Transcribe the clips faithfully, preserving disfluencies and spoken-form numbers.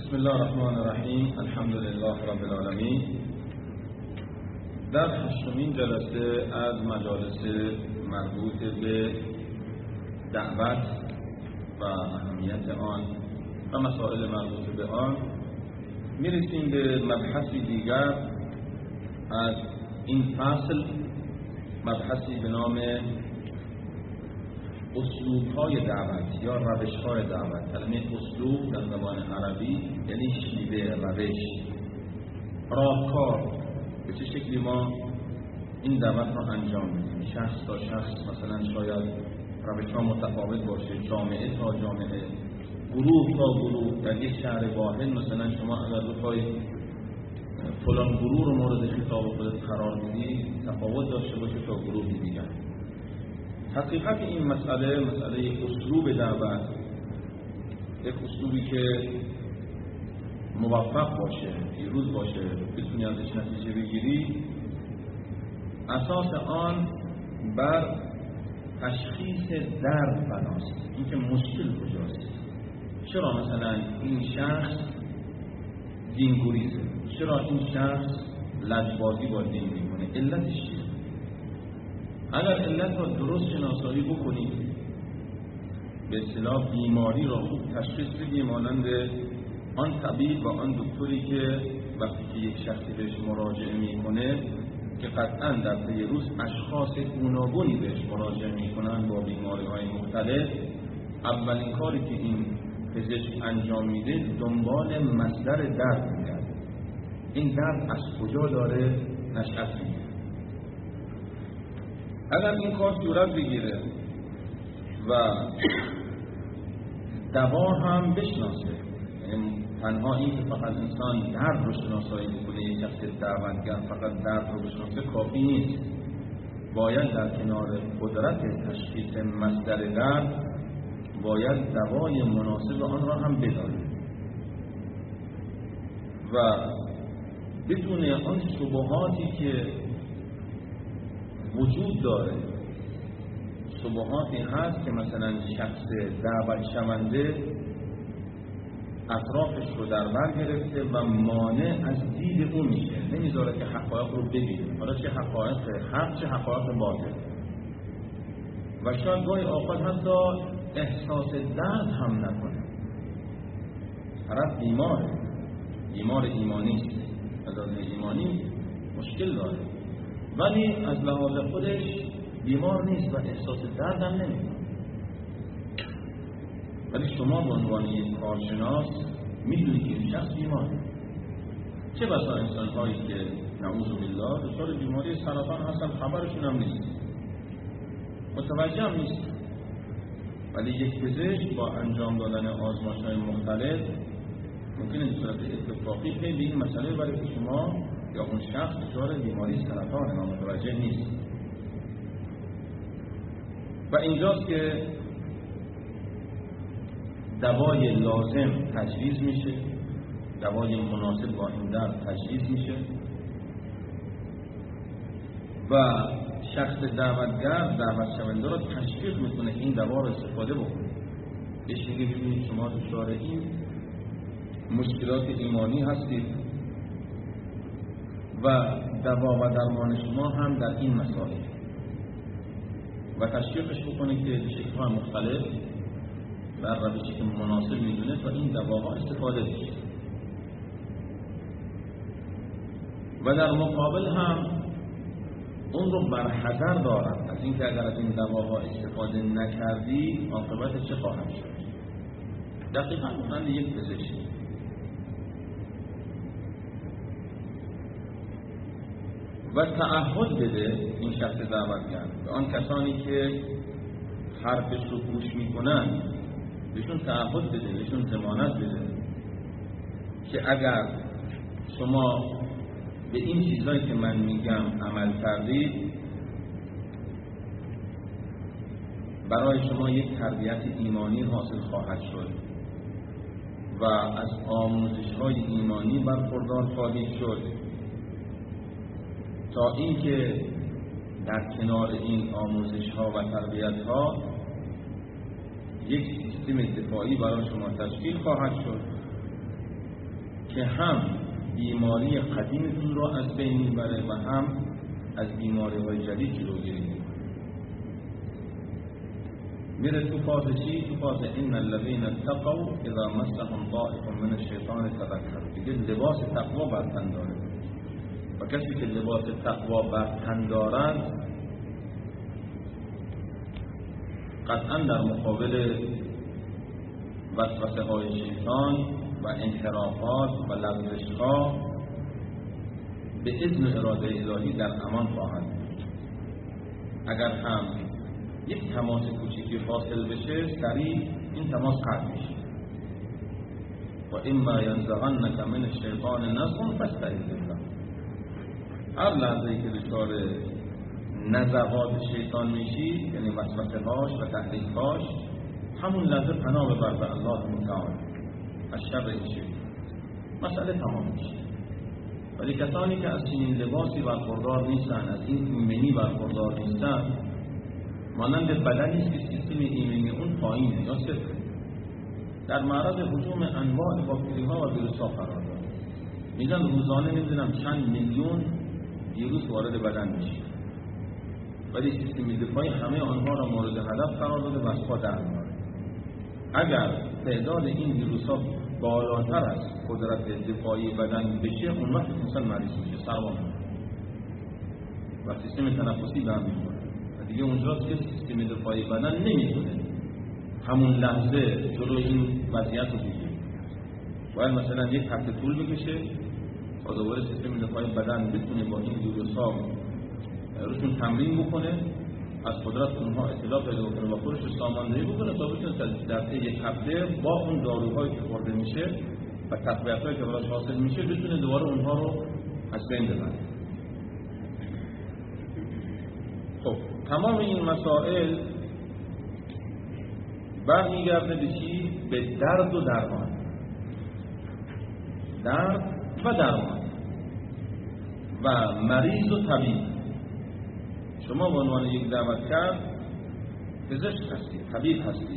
بسم الله الرحمن الرحیم. الحمد لله رب العالمین. در هشتمین جلسه از مجالس مربوط به دعوت و اهمیت آن و مسائل مربوط به آن میرسیم به مبحثی دیگر از این فصل، مبحثی به نام اسلوب‌های دعوت یا روش‌های دعوت. کلمه اسلوب در زبان عربی یعنی شیوه، روش، راهکار، به چه شکلی ما این دعوت را انجام میدیم. شخص تا شخص مثلا شاید روش‌ها متفاوت باشه، جامعه تا جامعه، گروه تا گروه. در یک شهر واحد مثلا شما اگر بخواید فلان گروه رو مورد خطاب خودت قرار بدی تفاوت داشته باشه تا گروهی دیگر. حقیقت این مسئله مسئله اسلوب دعوت، یک اسلوبی که موفق باشه، پیروز باشه، بتونی ازش نتیجه بگیری، اساس آن بر تشخیص درد بناست. اینکه مشکل کجاست. چرا مثلا این شخص دینگریزه؟ چرا این شخص لجبازی با دین میکنه؟ علتش چیه؟ اگر علت را درست شناسایی بکنید، به اصطلاح بیماری را خوب تشخیص بدید، مانند آن طبیب و آن دکتری که وقتی که یک شخصی بهش مراجعه میکنه که قطعا در طی روز اشخاص گوناگونی بهش مراجعه میکنن با بیماری‌های مختلف، اولین کاری که این پزشک انجام میده دنبال مصدر درد میگرده. این درد از کجا داره نشأت میگیره؟ اگر این کار صورت بگیره و دوا هم بشناسه، یعنی تنها این که فقط انسان درد رو شناسایی بکنه، یک شخص دعوتگر فقط درد رو بشناسه کافی نیست. باید در کنار قدرت تشخیص مصدر درد باید دوای مناسب آن را هم بدانه و بدون آن شبهاتی که وجود داره. شبهاتی هست که مثلا شخص دعوت شونده اطرافش رو در بر گرفته و مانع از دید اون میشه، نمیذاره که حقایق رو ببینه، حالا چه حقایق حق چه حقایق باطل. و شاید گاهی اوقات حتی احساس درد هم نکنه. طرف بیماره، بیمار ایمانی است، از لحاظ ایمانی مشکل داره، ولی از لحاظ خودش بیمار نیست و احساس درد هم نمیکنه. ولی شما به عنوان یک کارشناس میدونید که این شخص بیماره. چه بسا انسان هایی که نعوذ بالله دچار بیماری سرطان هستن خبرشون هم نیست، متوجه هم نیست، ولی یک پزشک با انجام دادن آزمایش‌های مختلف ممکنه به صورت اتفاقی پی به این مسئله برای که شما یا اون شخص دچار بیماری سرطان ما متوجه نیست. و اینجاست که دوای لازم تجویز میشه، دوای مناسب با این درد تجویز میشه و شخص دعوتگر دعوت شونده را تشویق میکنه این دوا را استفاده بکنه. بهش میگه ببینید شما دچار این مشکلات ایمانی هستید و دوا و درمان شما هم در این مسائل، و تشویقش بکنه که به شکل‌های مختلف و روشی که مناسب میدونه تا این دواها استفاده بشه. و در مقابل هم اون رو برحذر دارد از اینکه اگر از این دواها استفاده نکردی عاقبت چه خواهد شد. دقیقاً مانند یک پزشک و تعهد بده این شخص دعوتگر به آن کسانی که حرفش رو گوش میکنن، بهشون تعهد بده، بهشون ضمانت بده که اگر شما به این چیزایی که من میگم عمل کردید برای شما یک تربیت ایمانی حاصل خواهد شد و از آموزش‌های ایمانی برخوردار خواهید شد، تا اینکه در کنار این آموزش‌ها و تربیت‌ها یک سیستم دفاعی برای شما تشکیل خواهد شد که هم بیماری قدیمتون رو از بین میبره و هم از بیماری های جدید جلوگیری میکنه. میره تو فاز چی؟ تو فاز ان الذین اتقوا اذا مسهم طائف من الشیطان تذکروا. دیگه لباس تقوا بر تن داره و کسی که لباس تقوا بر تن دارد قطعا در مقابل وسوسه های شیطان و انحرافات و لغزش ها به اذن اراده الهی در امان خواهد بود. اگر هم یک تماس کوچیکی حاصل بشه سریع این تماس قطع میشه. و اما ینزغنک من الشیطان نزغ فاستعذ بالله. هر لحظه ای که دچار نزغات شیطان میشی، یعنی وسوسه هاش و تحریک هاش، همون لحظه پناه ببر به الله متعال از شر این شیطان، مسئله تمام میشه. ولی کسانی که از چنین لباسی برخوردار نیستن، از این ایمنی برخوردار نیستن، مانند بدنی است که سیستم ایمنی اون پایینه یا صفر، در معرض هجوم انواع باکتری ها و ویروس ها قرار داره. میگن روزانه نمیدونم چند میلیون ویروس وارد بدن میشه، ولی سیستم دفاعی همه آنها را مورد هدف قرار داده و از پا در میاره. اگر تعداد این ویروس ها بالاتر از قدرت دفاعی بدن بشه، اون وقت انسان مریض میشه، سرما و سیستم تنفسی به هم میخوره و دیگه اونجاست که سیستم دفاعی بدن نمیتونه همون لحظه جلو این وضعیت رو بگیره. باید مثلا یک هفته طول بکشه تا دوباره سیستم دفاعی بدن بتونه با این ویروس ها روشون تمرین بکنه، از قدرت اونها اطلاع پیدا کنه و خودش رو ساماندهی بکنه تا بتونه در یک هفته با اون داروهایی که خورده میشه و تقویت‌هایی که براش حاصل میشه بتونه دوباره اونها رو از بین ببره. خب تمام این مسائل برمیگرده به چی؟ به درد و درمان. درد و درمان و مریض و طبیب. شما به عنوان یک دعوتکار پزشک هستید، طبیب هستید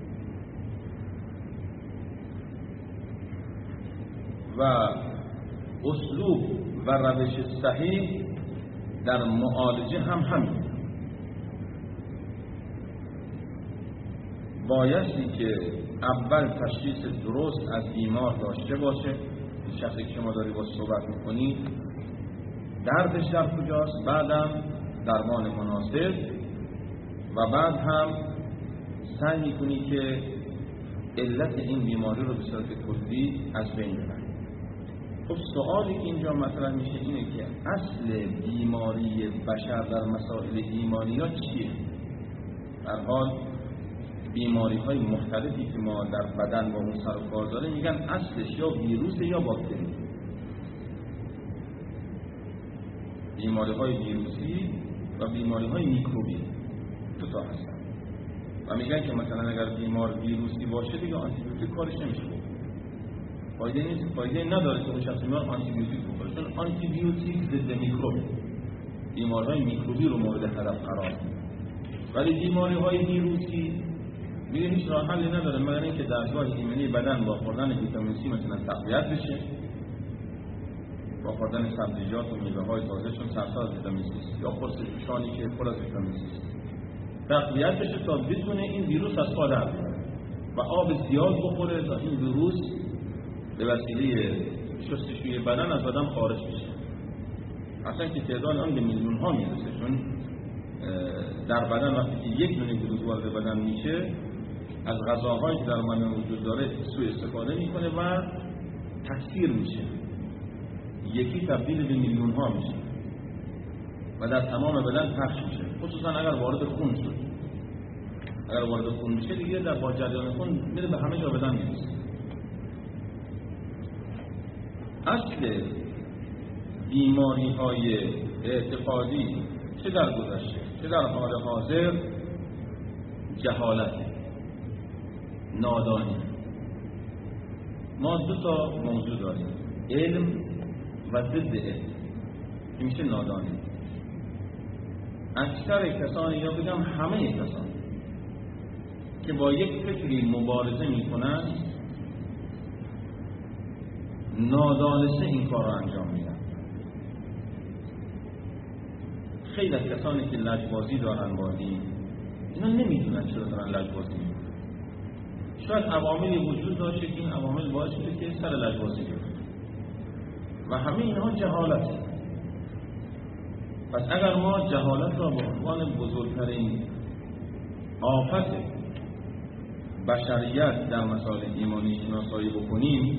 و اسلوب و روش صحیح در معالجه هم همین. بایستی که اول تشخیص درست از بیمار داشته باشه، این شخصی که شما داری با صحبت میکنید دردش در کجاست، بعدم درمان مناسب و بعد هم سعی میکنی که علت این بیماری رو به صورت کلی از بین ببری. خب سوالی که اینجا مطرح میشه اینه که اصل بیماری بشر در مسائل ایمانیات چیه؟ در حال بیماری های مختلفی که ما در بدن با اون سر و کار داره میگن اصلش یا ویروس یا باکتری. بیماری های ویروسی و بیماری های میکروبی دو تا هستن و میگن که مثلا اگر بیمار ویروسی باشه دیگه آنتی بیوتیک کارش نمیشه بود، فایده نیست، فایده نداره که اون شخص بیمار آنتی بیوتیک بخوره، چون آنتی بیوتیک ضد میکروب، بیماری های میکروبی رو مورد هدف قرار میده. ولی بیماری های ویروسی میگه هیچ راه حلی نداره مگر اینکه دستگاه ایمنی بدن با خوردن ویتامین سی مثلا تقویت بشه، با خوردن سبزیجات و میوه‌های تازه چون سرشار از ویتامین سی است، یا خورس جوشانی که پر از ویتامین سی است، تقویت بشه تا بتونه این ویروس از پا در بیاره و آب زیاد بخوره تا این ویروس به وسیله شستشوی بدن از بدن خارج بشه. اصلا که تعداد آن به میلیون ها میرسه، چون در بدن وقتی که یک دونه ویروس وارد بدن میشه از غذاهایی که در بدن وجود داره سوء استفاده میکنه و تکثیر میشه، یکی تبدیل به میلیون ها میشه و در تمام بدن پخش میشه، خصوصا اگر وارد خون شد. اگر وارد خون میشه دیگه در با جریان خون میره به همه جا بدن میرسه. اصل بیماری های اعتقادی چه در گذشته چه در حال حاضر جهالت، نادانی. ما دو تا موضوع داریم، علم و ضد علم که میشه نادانی. اکثر کسانی یا بگم همه کسانی که با یک فکری مبارزه میکنن نادانسته این کار را انجام میدن. خیلی از کسانی که لجبازی دارن با دین، اینا نمیدونن چرا دارن لجبازی میکنن. شاید عواملی وجود داشته که این عوامل باعث شده که سر لجبازی بیفته و همه اینها جهالته. پس اگر ما جهالت را به عنوان بزرگترین آفت بشریت در مسائل ایمانی شناسایی بکنیم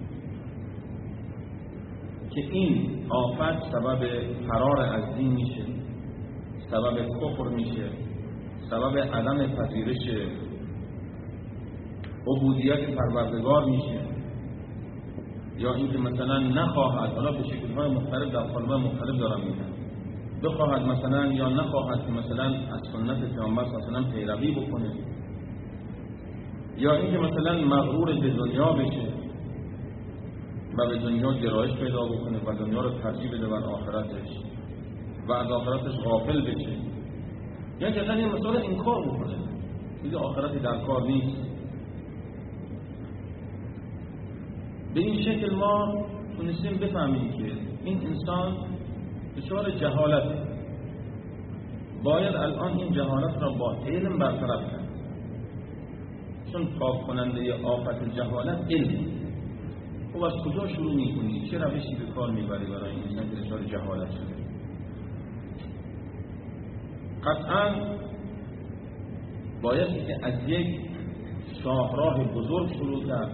که این آفت سبب فرار از دین میشه، سبب کفر میشه، سبب عدم پذیرش عبودیت پروردگار میشه، یا اینکه مثلا نخواهد، حالا به شکل‌های مختلف در قالب‌های مختلف دارم میگم، بخواهد مثلا یا نخواهد که مثلا از سنت پیامبر مثلا پیروی بکنه، یا اینکه مثلا مغرور به دنیا بشه و به دنیا گرایش پیدا بکنه و دنیا رو ترجیح بده بر آخرتش و از آخرتش غافل بشه، یا که اصلا یه مسئله انکار بکنه، دیگه آخرتی در کار نیست. به این شکل ما تونستیم بفهمیم که این انسان دچار جهالت، باید الان این جهالت را با علم برطرف کرد، چون پاک کننده آفت جهالت علم. خب از کجا شروع میکنی؟ چه روشی به کار میبری برای این انسان که دچار جهالت شده؟ قطعا باید که از یک شاهراه بزرگ شروع کرد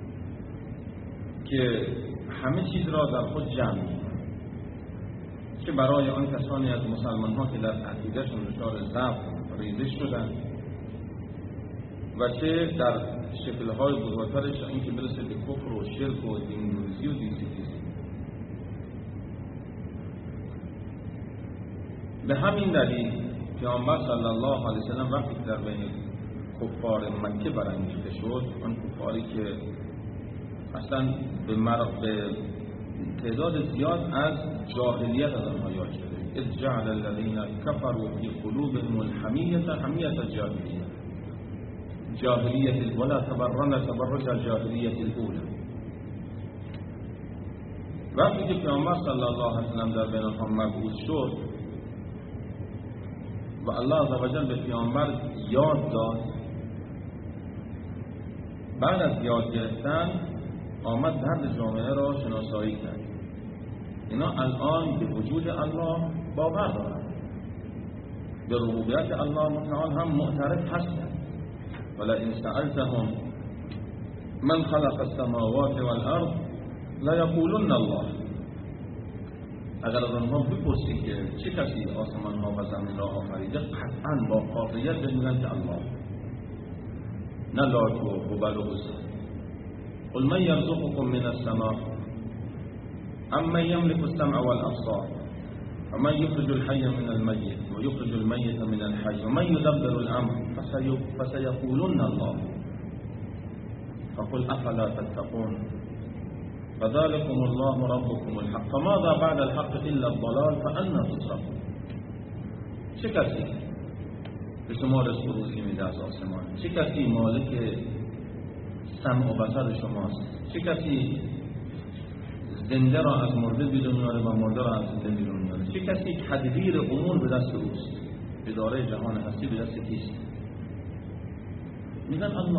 که همه چیز را در خود جمع می‌کند، که برای آن کسانی از مسلمان ها که در عقیده‌شون دچار ضعف ریزش شدن و چه در شکل‌های بزرگترش این که برسه به کفر و شرک و دین‌دوزی و دین‌ستیزی. به همین دلیل پیامبر صلی الله علیه و سلم وقتی در بین کفار مکه برانگیخته شد، آن کفاری که اصلا به مرق به تعداد زیاد از جاهلیت از آنها یاد شده، اذ جعل الذین کفروا فی قلوبهم الحمیة حمیة الجاهلیه جاهلیت ولا تبرن تبرج الجاهلیت الاولى. وقتی که پیامبر صلی الله علیه و سلم در بین آنها مبعوث شد و الله عزوجل به پیامبر یاد داد، بعد از یاد گرفتن آمد درد جامعه را شناسایی کرد. اینا الان به وجود الله باور دارند، به ربوبیت الله متعال هم معترف هستند. ولئن سألتهم من خلق السماوات والارض لیقولن الله. اگر از آنها بپرسی که چه کسی آسمان ها و زمین را آفریده، قطعا با قاطعیت بگویند که الله، نه لات و هبل و عزی. قل من يرزقكم من السماء ام من يملك السمع والابصار ومن يخرج الحي من الميت ويخرج الميت من الحي ومن يدبر الامر فسيقولن الله فقل افلا تتقون فذلكم الله ربكم الحق فماذا بعد الحق الا الضلال فأنى تصرفون. چه کسی به شما رزق و روزی میده از آسمان؟ چه کسی مالک سمع و بصر شماست؟ چه کسی زنده را از مرده بیرون میاره و مرده را از زنده بیرون میاره؟ چه کسی تدبیر امور به دست اوست؟ اداره جهان هستی به دست کیست؟ میگن الله.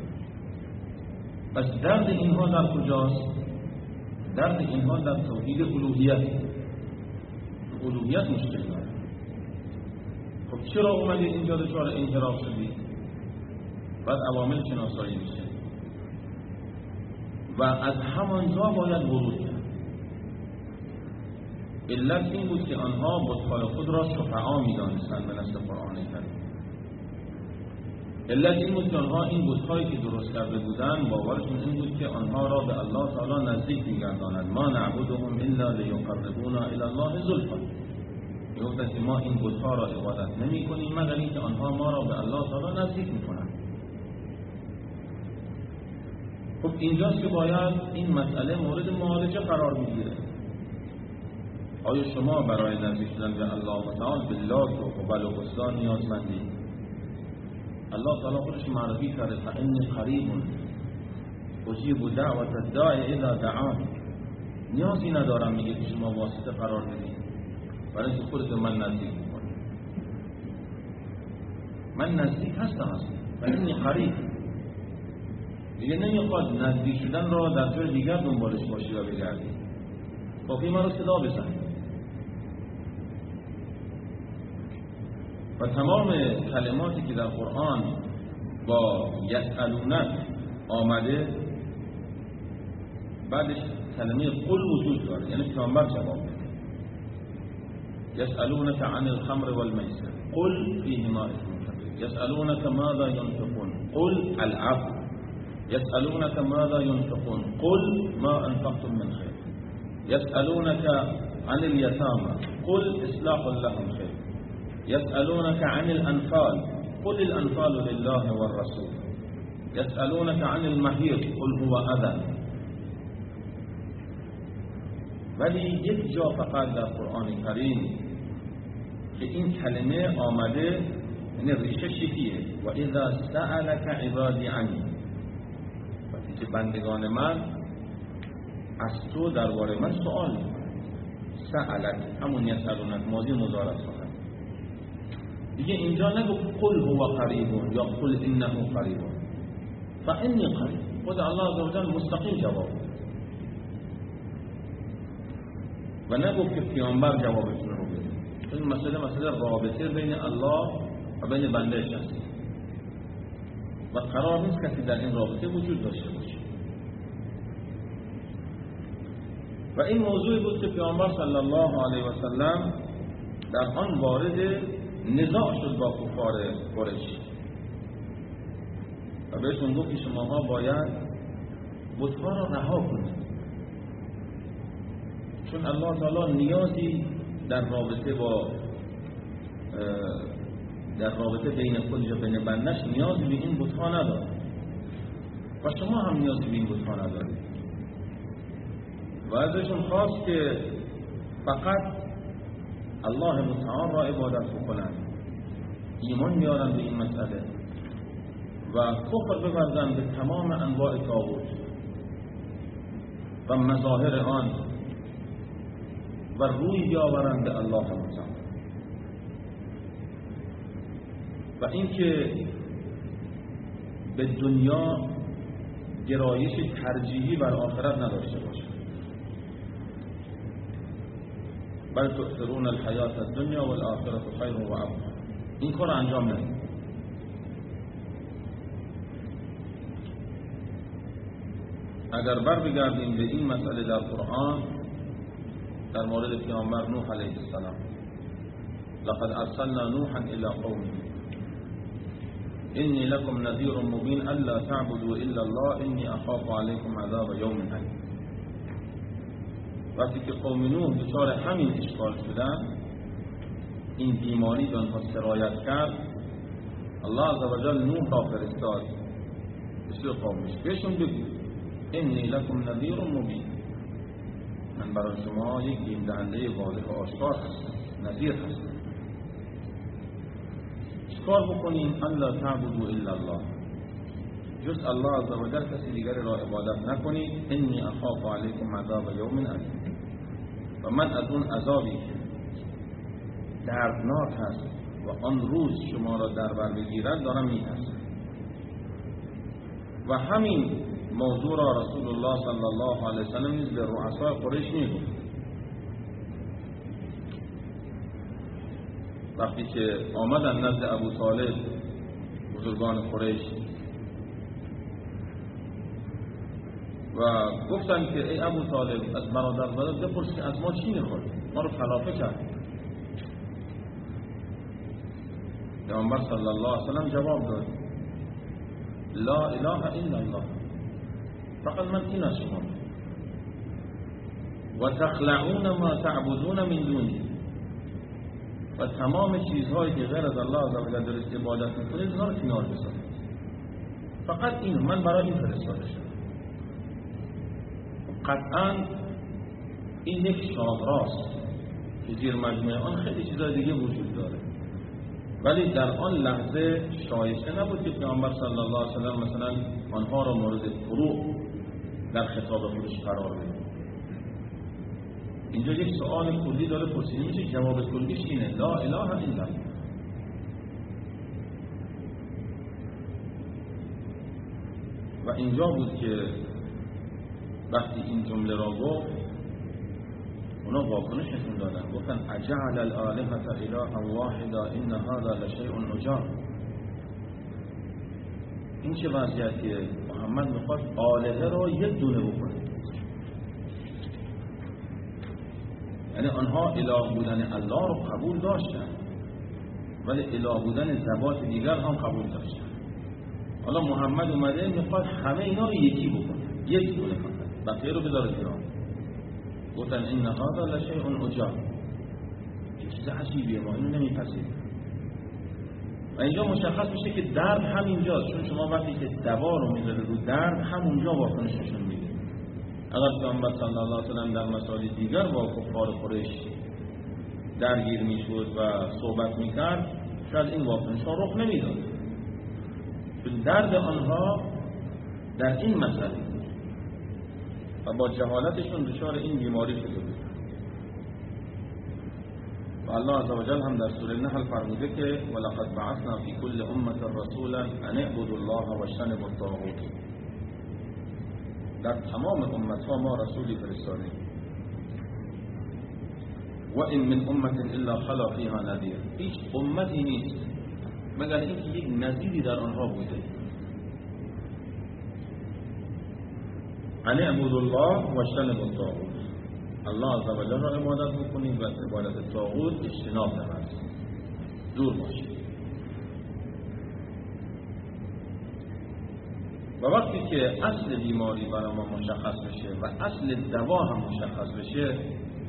پس درد اینها در کجاست؟ درد اینها در توحید الوهیت. الوهیت مشکل داره. خب چرا اومدید اینجا دچار انحراف شدید؟ بعد عوامل شناسایی میشه و از همانجا باید ورود کرد. علت این بود که آنها بت‌های خود را شفعا می‌دانستند به نص قرآن کریم. علت این بود که آنها این بت‌هایی که درست کرده بودند باورشون این بود که آنها را به الله تعالی نزدیک می‌گرداند. ما نعبدهم الا لیقربونا الی الله زلفی. میگفتند که ما این بت‌ها را عبادت نمی‌کنیم مگر اینکه آنها ما را به الله تعالی نزدیک می‌کنند. خب اینجاست که باید این مسئله مورد معالجه قرار میگیره. آیا شما برای نزدیک شدن به الله تعالی به لات و هبل و عزی نیازمندید؟ الله تعالی خودش معرفی کرده فإنی قریب اجیب دعوت الداعی اذا دعان، نیازی ندارم میگه که شما واسطه قرار بدید، برای اینکه خودتون من نزدیک میکنید. من نزدیک هستم هستم و اینی قریب. دیگه نمیخواد نزدیک شدن را در جای دیگر دنبالش باشی و بگردی، کافی ما رو صدا بزنی. و تمام کلماتی که در قرآن با یسألونک آمده بعدش کلمه قل وجود داره، یعنی پیامبر جواب میده. یسألونک عن الخمر والمیسر قل فیهما اثم کبیر، یسألونک ماذا ينفقون قل العفو، یسألونک ماذا ينفقون قل ما انفقتم من خیر، یسألونک عن الیتامى قل اصلاح لهم خیر، یسألونک عن الانفال قل الانفال لله والرسول، یسألونک عن المحیض قل هو اذى. ولی یک جا فقط در قرآن کریم که این کلمه آمده، یعنی ریشه شکیه، و اذا سألک عبادی عنی، وقتی که بندگان من از تو درباره من سوال میکنن. سألک همون یسألونک ماضی مضارع خواهد. دیگه اینجا نگو قل هو قریب یا قل انه قریب، فانی قریب. خود الله عزوجل مستقیم جواب و نگو که پیامبر جوابتون رو بده. این مسئله مسئله رابطه بین الله و بین بندهش هست و قرار نیست کسی در این رابطه وجود داشته باشه. و این موضوعی بود که پیامبر صلی الله علیه و سلم در آن وارد نزاع شد با کفار قریش و بهشون گفت که شماها باید بت‌ها را رها کنید، چون الله تعالی نیازی در رابطه با در رابطه بین خودش و بین بندش نیازی به این بت‌ها نداره و شما هم نیازی به این بت‌ها ندارید. و ازشون خواست که فقط الله متعال را عبادت بکنند، ایمان بیارن به این مسئله و کفر بورزن به تمام انواع طاغوت و مظاهر آن و روی بیاورند به الله متعال. و اینکه به دنیا گرایش ترجیحی بر آخرت نداشته باشه، بل تؤثرون الحیات الدنیا والآخرة خیر و ابقی. این کار انجام ندید. اگر بر بگردیم به این مسئله در قرآن در مورد پیامبر نوح علیه السلام، لقد ارسلنا نوحا الى قومه انی لکم نذیر مبین الا تعبدوا الا الله انی اخاف علیکم عذاب یوم علیم. وقتی که قوم نوح دچار همین اشکال شدن، این بیماری به آنها سرایت کرد، الله عزوجل نوح را فرستاد به قومش بهشون بگو انی لکم نذیر مبین، من برای شما یک بیم دهنده واضح و آشکار هستم، نذیر هستم. چیکار بکنیم؟ الا تعبدوا الا الله، جز الله عزوجل کسی دیگری را عبادت نکنید. انی اخاف علیکم عذاب یوم علیم، و من از اون عذابی که دردناک هست و آن روز شما را در بر بگیرد دارم میترسم. و همین موضوع را رسول الله صلی الله علیه وسلم نیز به رؤسای قریش میگفت. وقتی که آمدن نزد ابو طالب بزرگان قریش و گفتن که ای ابو طالب از برادر برادر بپرس که از ما چی میخواد، ما رو خلافه کرد. پیامبر صلی الله علیه وسلم جواب داد لا اله الا الله، فقط من این از شما و تخلعون ما تعبدون من دونی، و تمام چیزهایی که غیر از الله عزوجل درست عبادت میکنید اونا رو کنار بذارید. فقط این من برای این فرستاده شدم. قطعا این یک شاهراست که زیر مجموعه آن خیلی چیزای دیگه وجود داره، ولی در آن لحظه شایسته نبود که پیامبر صلی الله علیه و سلم مثلا آنها را مورد فروع در خطاب خودش قرار بده. اینجا یک سوال کلی داره پرسیده میشه، جواب کلیش اینه لا اله الا الله. و اینجا بود که وقتی این جمله را گفت اونا واکنش نشون دادن، گفتن اجعل الالهة الها واحدا ان هذا لشیء عجاب. این چه وضعیتیه؟ محمد میخواد آلهه را یک دونه بکنه، یعنی آنها اله بودن الله رو قبول داشتن ولی اله بودن ذوات دیگر هم قبول داشتن. حالا محمد اومده میخواد همه اینا رو یکی بکنه، یک دونه فقط، بقیه رو بذاره کنار. گفتن این هذا لشیء عجاب، این چیز عجیبیه، ما اینو نمیپذیریم. و اینجا مشخص میشه که درد همینجاست، چون شما وقتی که دوا رو میذاره رو درد همونجا واکنش نشون میده. اگر پیامبر صلی الله علیه و سلم در مسائل دیگر با کفار قریش درگیر میشد و صحبت میکرد شاید این واکنش ها رخ نمیداد، چون درد آنها در این مسئله و با جهالتشون دچار این بیماری شده بود. و الله عزوجل هم در سوره نحل فرموده که ولقد بعثنا فی کل امة رسولا ان اعبدوا الله واجتنبوا الطاغوت. در تمام امتها ما رسولی فرستادیم. و این من امة الا خلا فیها نذیر، هیچ امتی نیست مگر اینکه یک نذیری در آنها بوده. ان اعبدوا الله واجتنبوا الطاغوت، الله عزوجل را عبادت بکنید و عبادت طاغوت اجتناب نمایید، دور باشید. و وقتی که اصل بیماری برای ما مشخص بشه و اصل دوا هم مشخص بشه،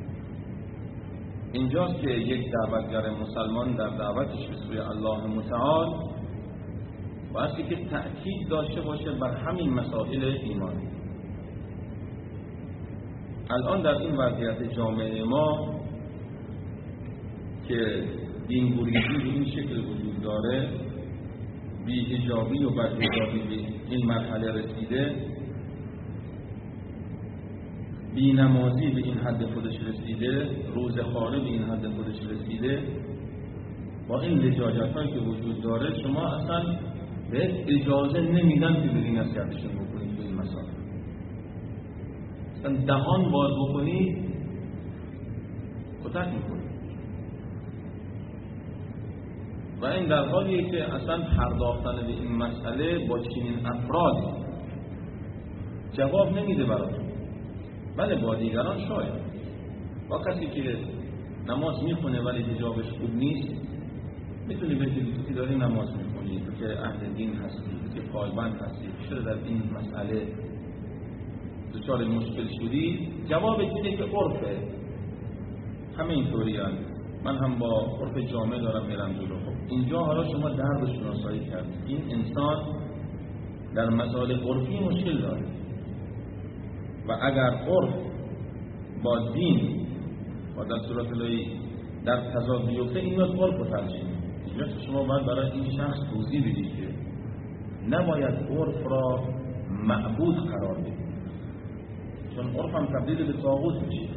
اینجاست که یک دعوتگر مسلمان در دعوتش به سوی الله متعال بایستی که تأکید داشته باشه بر همین مسائل ایمانی. الان در این وضعیت جامعه ما که دین‌گریزی به این شکل وجود داره، بی‌حجابی و بدحجابی به این مرحله رسیده، بی‌نمازی به این حد خودش رسیده، روزخواری به این حد خودش رسیده، با این لجاجت‌هایی که وجود داره شما اصلا به اجازه نمیدن که بری نصیحتشون بکنید به این مسائل. اصلا دهان باز بکنید کتک میکنید. و این در حالیه که اصلا پرداختن به این مسئله با چنین افرادی جواب نمیده براتون، بله با دیگران شاید. با کسی که نماز میخونه ولی حجابش خوب نیست میتونی بگید تو که داری نماز میخونی، تو که اهل دین هستی، تو که پایبند هستی، چرا در این مسئله دچار مشکل شدی؟ جواب اینه که عرفه، همه اینطوری هست، من هم با عرف جامعه دارم میرم جلو. خب اینجا حالا شما درد شناسایی کردید، این انسان در مسائل عرفی مشکل داره و اگر عرف با دین و در صورت الهی در تضاد بیفته، این وقت عرف رو ترجیح میده. اینجا شما باید برای این شخص توضیح بدید که نباید عرف را معبود قرار بدید، چون عرف هم تبدیل به طاغوت میشه.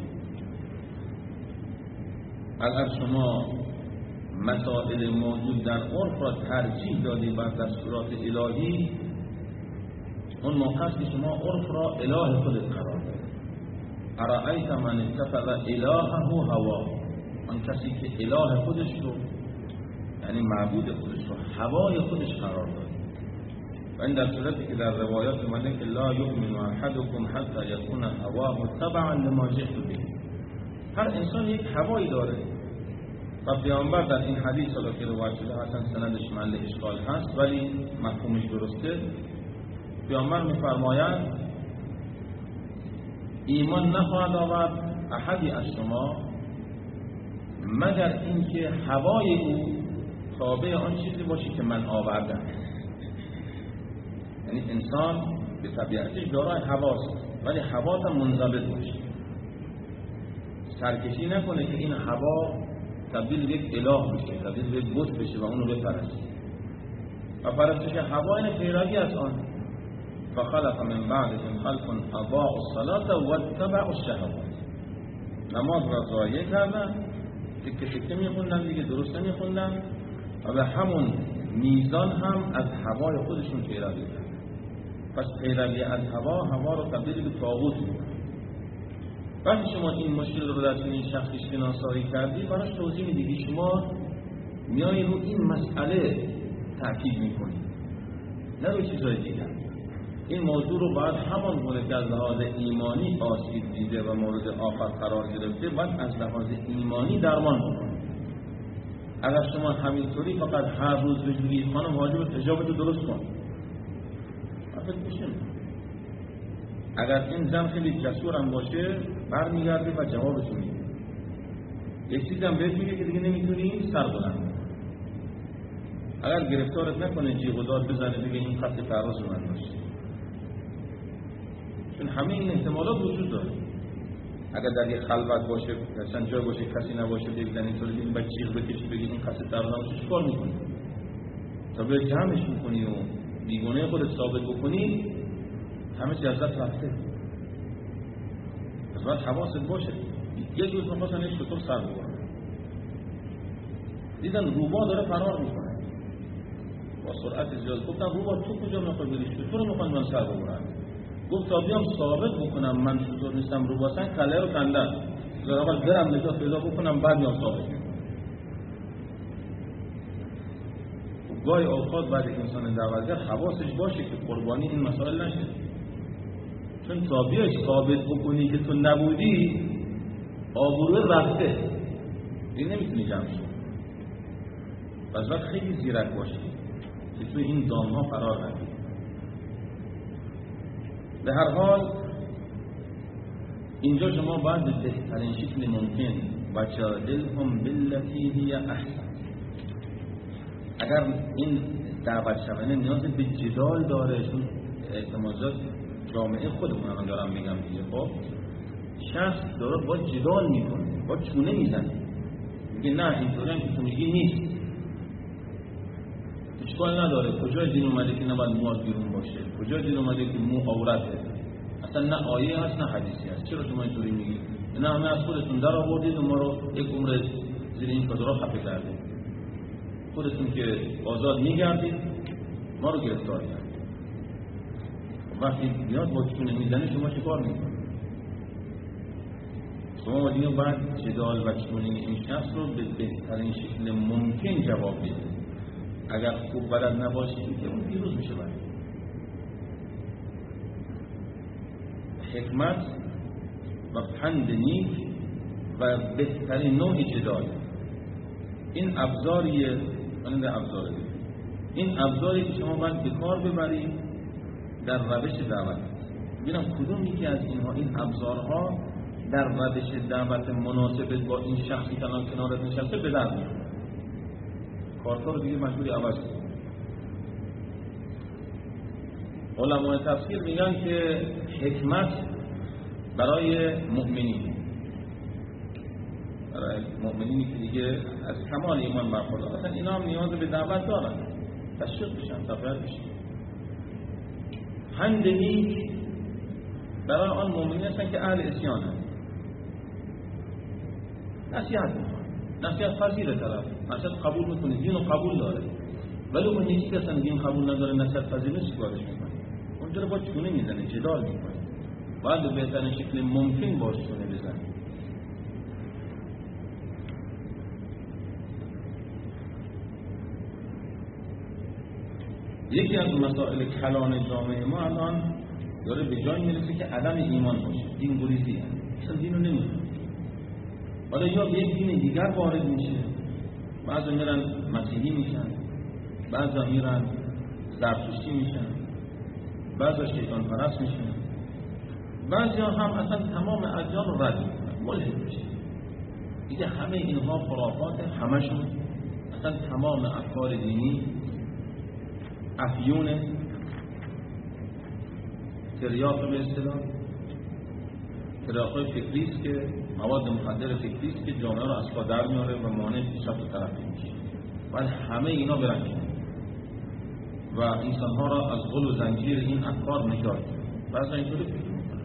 اگر شما مسائل موجود در عرف را ترجیح دادید بر دستورات الهی، اون موقع است که شما عرف را اله خودت قرار دادید. ارأیت من اتخذ الهه هواه، آن کسی که اله خودش رو، یعنی معبود خودش رو، هوای خودش قرار داد. و این در صورتی که در روایات اومده که لا یؤمن احدکم حتی یکون هواه تبعا لما جئت به. هر انسان یک هوایی داره و پیامبر در این حدیث حالا که روایت شده اصلا سندش محل اشکال هست ولی مفهومش درسته، پیامبر می‌فرماید ایمان نخواهد آورد احدی از شما مگر اینکه هوای او تابع آن چیزی باشه که من آوردم. یعنی انسان به طبیعتش دارای هواست ولی هوا هم منضبط باشه، سرکشی نکنه که این هوا تبدیل به یک اله بشه، تبدیل به یک بت بشه و اونو بپرسته. و پرستش هوا این پیروی از آن. فخلف من بعدهم خلف اضاعوا الصلاة واتبعوا الشهوات. نماز را ضایع کردن، تکه تکه میخوندن دیگه، درست نمیخوندن و به همون میزان هم از هوای خودشون پیروی کردن. پس پیروی از هوا هوا رو تبدیل به طاغوت میکنه. وقتی شما این مشکل رو در این شخصی شناسایی کردی، براش توضیح میدی. شما میای رو این مسئله تاکید میکنی، نه روی چیزهای دیگر. این موضوع رو باید همان گونه که از لحاظ ایمانی آسیب دیده و مورد آفت قرار گرفته، باید از لحاظ ایمانی درمان بکنی. اگر شما همینطوری فقط هر روز بگید خانم واجب حجابتو درست کن، افت میشه. اگر این زن خیلی جسور هم باشه برمیگرده و جوابتو میده. یک چیز هم بهت میگه که دیگه نمیتونی سر بلند. اگر گرفتارت نکنه جیغ و داد بزنه بگه این خط تعرض من داشت، چون همه این احتمالات وجود داره. اگر در یک خلوت باشه، مثلا جای باشه کسی نباشه، بگن اینطوری بگی بعد جیغ بکشی بگی این خط تعرض من داشت، چیکار میکنی؟ تا به جمعش میکنی و بیگانه خودت ثابت بکنی، همه چیز ازت رفته. پس باید حواست باشه. یک روز می‌خواستن یک شطور سر ببرن، دیدن روبا داره فرار میکنه با سرعت زیاد. گفتن روبا تو کجا میخوای بری؟ شطور میخوان من سر ببرن. گفت تا بیام ثابت بکنم من شطور نیستم روباسن، کله رو کندن. اول برم نجات پیدا بکنم بعد میام ثابت میکنم. گاهی اوقات بعد انسان دعوتگر حواسش باشه که قربانی این مسائل نشه، چون تا بیای ثابت بکنی که تو نبودی آبروه رفته، این نمیتونی جمع شد. پس باید خیلی زیرک باشی که تو این دامها قرار نگیری. به هر حال اینجا شما باید به بهترین شکل ممکن و جادلهم بالتی هی احسن. اگر این دعوت شونده نیاز به جدال داره، چون اعتمادات جامعه خودمون الان دارم میگم دیگه، خب شخص داره با جدال میکنه، با چونه میزنه، میگه نه اینطوری هم که تو میگی نیست. اشکال نداره کجای دین اومده که نباید موات بیرون باشه، کجای دین اومده که مو عورته، اصلا نه آیه هست نه حدیثی هست. چرا شما اینطوری میگی؟ نه همه از خودتون در آوردید و ما رو یک عمر زیر این چادرها خفه کردید، خودتون که آزاد میگردید ما رو گرفتار کردید. وقتی بیاد با چونه میزنه شما چه کار میکنید؟ شما باید اینو باید جدال و چونه این شخص رو به بهترین شکل ممکن جواب بدید. اگر خوب بلد نباشید که اون پیروز میشه. باید حکمت و پند نیک و بهترین نوع جدال، این ابزاریه، این ابزاره این ابزاری که شما باید به کار ببرید در روش دعوت. ببینم کدوم یکی از اینها، این ابزارها در روش دعوت مناسب با این شخصی که الان کنارت نشسته به درد میخوره. کارتا رو دیگه مجبوری عوض کنی. علماء تفسیر میگن که حکمت برای مؤمنین، برای مؤمنینی که دیگه از کمال ایمان برخوردارن، اصلا اینا هم نیاز به دعوت دارن، تشویق بشن، تقویت بشن. پند نیک برای آن مؤمنین هستن که اهل عصیان هستن. نصیحت میکنن، نصیحت پذیر طرف، نصیحت قبول میکنه، دین رو قبول داره، ولی اون نیستی که اصلا دین قبول نداره، نصیحت پذیر نیست، چیکارش میکنه؟ اونجا رو با چونه میزنه، جدال میکنه. باید به بهترین شکل ممکن باش چونه بزنه. یکی از مسائل کلان جامعه ما الان داره به جای میرسه که عدم ایمان باشه، دین گریزی هست، اصلا دین رو نمیدونه. حالا یا به یک دین دیگر وارد میشه، بعضا میرن مسیحی میشن، بعضا میرن زرتشتی میشن، بعضا شیطان پرست میشن، بعضی هم اصلا تمام ادیان رو رد میکنن، ملحد میشن. دیگه همه اینها خرافات، همشون اصلا تمام افکار دینی افیون تریاق به اصطلاح تریاقای فکری است که مواد مخدر فکری است که جامعه رو از پا در میاره و مانع پیشرفت و ترقی میشه. باید همه اینا برن. و انسانها را از غل و زنجیر این افکار نجات بده. بعضا اینطوری فکر میکنن.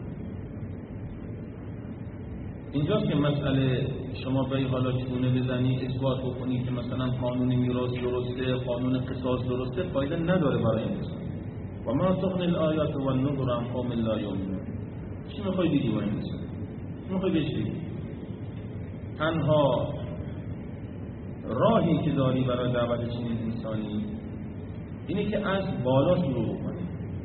اینجاست که مسئله شما به حالا چونه بزنی اثبات بکنی که مثلا قانون میراث درسته، قانون قصاص درسته، فایده نداره برای انسان. و ما تغنی الآیات و النذر عن قوم لا یؤمنون. چی میخوای بگی با این انسان؟ چی میخوای بگی؟ تنها راهی که داری برای دعوت چنین انسانی اینه که از بالا شروع کنی،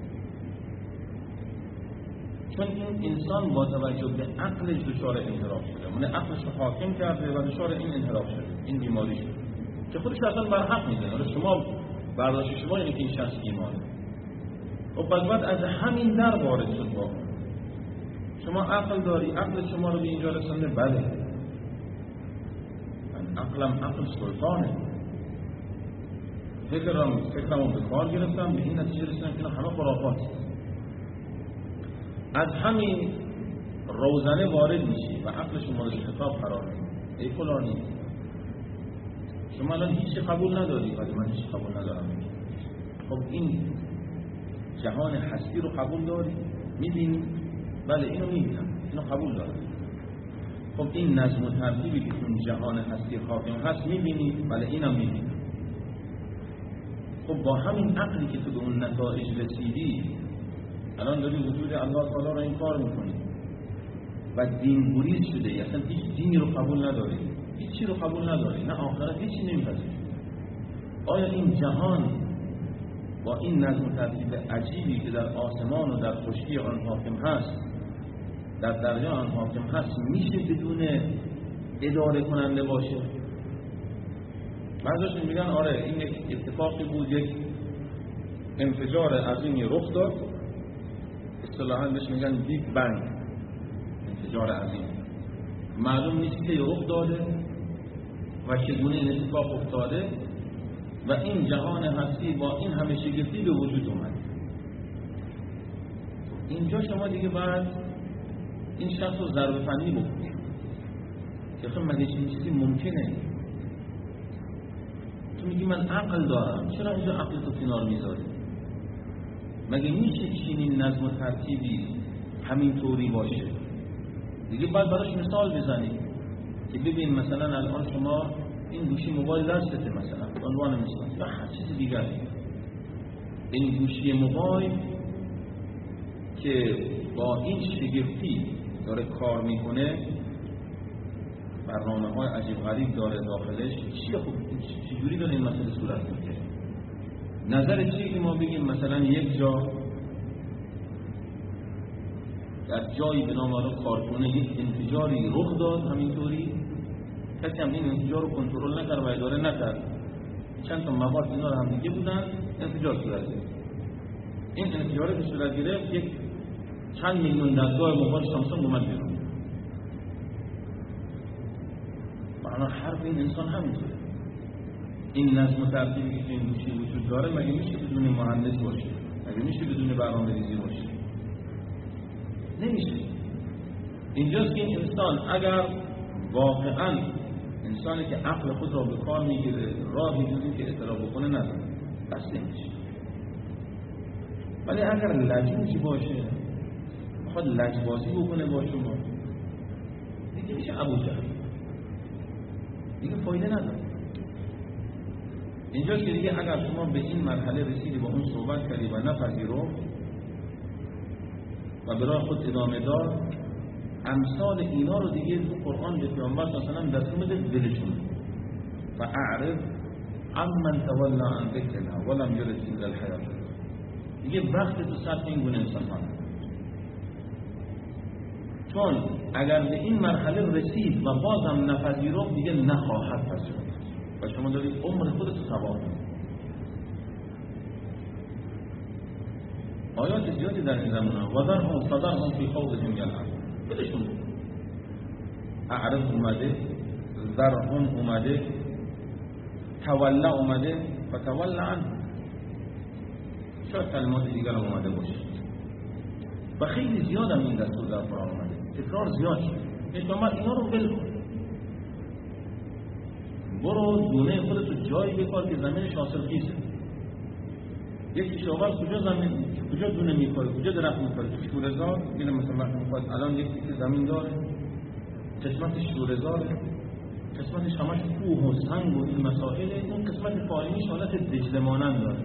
چون این انسان با توجه به عقلش دچار انحراف شده، من عقلش رو حاکم کرده و دچار این انحراف شده، این بیماری شده که خودش اصلا بر حق میزنه. حالا شما برداشت شما اینه که این شخص بیماره، و پس بعد از همین در وارد شد. با شما عقل داری، عقل شما رو به اینجا رسونده، بله من عقلم عقل سلطانه، فکرم فکرمو به کار گرفتم، به این نتیجه رسیدم که همه خرافات. از همین روزنه وارد میشی و عقل شما رو خطاب قرار میدی. ای فلانی شما الان هیچ قبول نداری، ولی من هیچ قبول ندارم. خب این جهان هستی رو قبول داری؟ میبینی؟ بله اینو میبینم، اینو قبول دارم. خب این نظم و ترتیبی که اون جهان هستی حاکم هست میبینی؟ بله اینم میبینم. خب با همین عقلی که تو به اون نتایج رسیدی، الان داری وجود الله تعالی رو انکار میکنی و دین گریز شده، اصلا هیچ دینی رو قبول نداری، هیچی رو قبول نداری، نه آخرت هیچی نمیپذیری. آیا این جهان با این نظم و ترتیب عجیبی که در آسمان و در خشکی آن حاکم هست، در دریا آن حاکم هست، میشه بدون اداره کننده باشه؟ بعضیشون میگن آره این یک اتفاقی بود، یک انفجار عظیمی رخ داد، اصطلاحاً بهش میگن بیگ بنگ، انفجار عظیم. معلوم نیست که رخ داده و چگونه این اتفاق افتاده و این جهان هستی با این همه شگفتی به وجود اومد. اینجا شما دیگه بعد این شخص رو ضرب فنی بکنید که خب مگه این چیزی ممکنه؟ تو میگی من عقل دارم، چرا اینجا عقل تو کنار میذاری؟ مگه میشه چنین نظم و ترتیبی همین طوری باشه؟ دیگه باید براش مثال بزنی که ببین مثلا الان شما این گوشی موبایل دستته، مثلا به عنوان مثال، یا هر چیز دیگری، این گوشی موبایل که با این شگفتی داره کار میکنه، برنامه های عجیب غریب داره داخلش، چیه خب چجوری داره این مسئله صورت میگیره؟ نظر چیه که ما بگیم مثلا یک جا در جایی به نام آن کارخونه یک انفجاری رخ داد، همینطوری کسی هم این انفجار رو کنترل نکرد و اداره نکرد، چند تا مواد اینا رو هم دیگه بودن، انفجار صورت گرفت. این انفجاری که صورت گرفت یک چند میلیون دستگاه موبایل سامسونگ اومد بیرون. معنا حرف این انسان همینطوره. این نظم و ترتیبی که این گوشی وجود داره مگه میشه بدون مهندس باشه؟ مگه میشه بدون برنامه‌ریزی باشه؟ نمیشه. اینجاست که این انسان اگر واقعا انسانی که عقل خود را به کار میگیره، راهی جزی که اعتراف بکنه نداره، بس نمیشه. ولی اگر لجوجی باشه، بخواد لجبازی بکنه با شما، دیگه میشه ابوجهل، دیگه فایده نداره. اینجاست که دیگه اگر شما به این مرحله رسیدی با اون صحبت کردی و نپذیرو و برای خود ادامه دار، امثال اینا رو دیگه تو قرآن به پیامبر مثلا دستور میده دلشون فاعرض عمن تولى عن ذکرنا ولم یرد الا الحیاة، دیگه وقت تو صرف این گونه انسان ها، چون اگر به این مرحله رسید و بازم نپذیرفت دیگه نخواهد پذیرفت و شما دارید عمر خودت رو تباه می‌کنید. آیات زیادی در این زمانه و ذرهم صدرهم فی خوضهم یلعبون، بدشون اعرض اومده، ذرهم اومده، توله اومده و توله عنه، شاید کلمات دیگر هم اومده باشه و خیلی زیاد هم این دستور در قرآن اومده، تکرار زیاد شد. پیغمبر اینا رو ول کن، برو دونه خودتو جایی بکار که زمینش حاصل خیزه. یک کشاورز کجا زمین کجا دونه میخوره، کجا درخت میخوره؟ تو شوره‌زار. میره مثلا وقتی میخواد الان یک تیکه زمین داره، قسمتش شوره‌زاره، قسمتش همش کوه و سنگ و این مسائل، اون قسمت پایینیش حالت دجله مانند داره،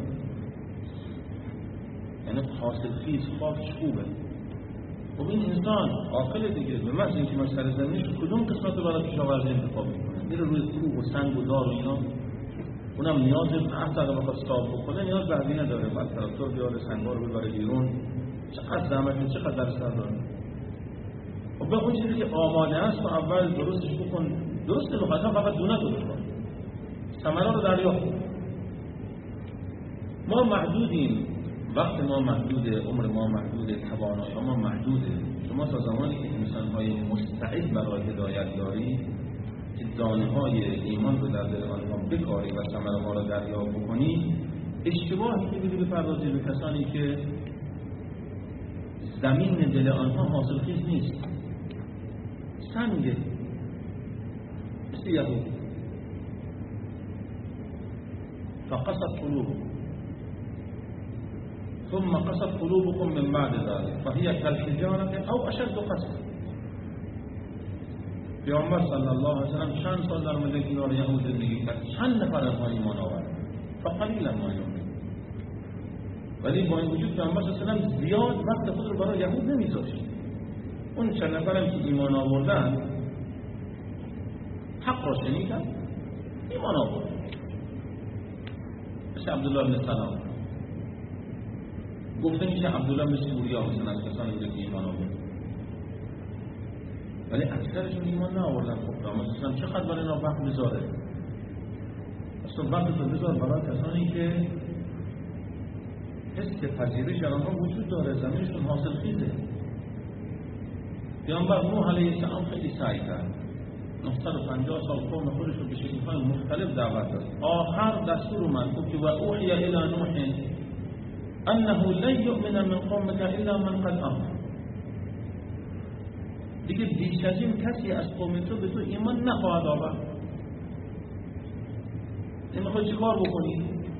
یعنی حاصل خیز، خاکش خوبه. خب این انسان عاقل دیگه، به محض اینکه من سر زمینش کدوم قسمت رو برای کشاورزی انتخاب میکنه؟ میره روی کوه و سنگ و دار و اینا، اونم نیاز حتی اگه بخواد صاف بکنه نیاز به هزینه داره، بعد تراکتور بیاره سنگا رو ببره بیرون، چقدر زحمت، چقدر درصد داره. خب به اون چیزی که آماده است تو اول درستش بکن. درسته بخاطر فقط دونه درست کن، ثمره رو دریافت کن. ما محدودیم، وقت ما محدوده، عمر ما محدوده، توانایی ما محدوده. شما تا زمانی که انسان‌های مستعد برای هدایت داری که دانه‌های ایمان رو در دل آنها بکاری و ثمره‌ها را دریافت بکنی، اشتباهی که می‌کنی بپردازی به کسانی که زمین دل آنها حاصلخیز نیست، سنگه، مثل یهود. فقست قلوبهم ثم قست قلوبكم من بعد ذلك فهي كالحجارة او اشد قسوة. پیامبر صلی الله علیه و سلم چند سال در مدینه یهود زندگی کرد، چند نفر آنها ایمان آوردند، فقلیلا ما یؤمنون. ولی با این وجود پیامبر صلی الله علیه و سلم زیاد وقت خود رو برای یهود نمیذاشت. اون چند نفرم که ایمان آوردن حق را شنیدن، ایمان آوردن، مثل عبدالله بن سلام. گفته میشه عبدالله مثل اوریا، مثلا از کسانی بوده که ایمان آورد، ولی اکثرشون ایمان نآوردن. خب پیامبر صلی چقدر برای اینا وقت بذاره؟ اصلا وقت رو بذار برای کسانی که حس پذیرش در آنها وجود داره، زمینشون حاصل خیزه. پیامبر نوح علیه السلام خیلی سعی کرد، نهصد و پنجاه سال قوم خودش رو به شکل‌های مختلف دعوت داد. آخر دستور اومد که و اوحی الی نوح انه لن یؤمن من قومك الا من قد آمن. دیگه بیش از این کسی از قوم تو به تو ایمان نخواهد آورد. این میخوای چی کار بکنی؟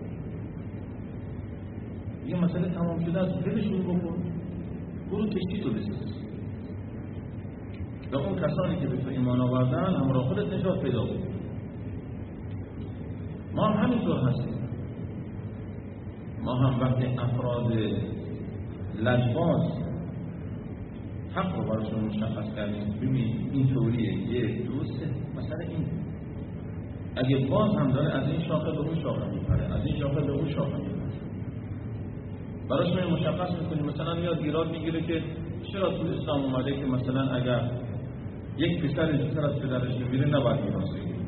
یه مسئله تمام شده است، بلشون بکن، برو کشتی تو بساز. و اون کسانی که به تو ایمان آوردن همراه خودت نجات پیدا بود. ما هم همینطور هستیم. ما هم وقتی افراد لجباز حق رو براشون مشخص کردیم، ببین این طوریه، یک دو سه، مثلا این اگه باز هم داره از این شاخه به اون شاخه میپره، از این شاخه به اون شاخه میپره، براشون مشخص میکنیم. مثلا میاد ایراد میگیره که چرا تو اسلام اومده که مثلا اگر یک پسر زودتر از پدرش میره نباید میراث بگیره.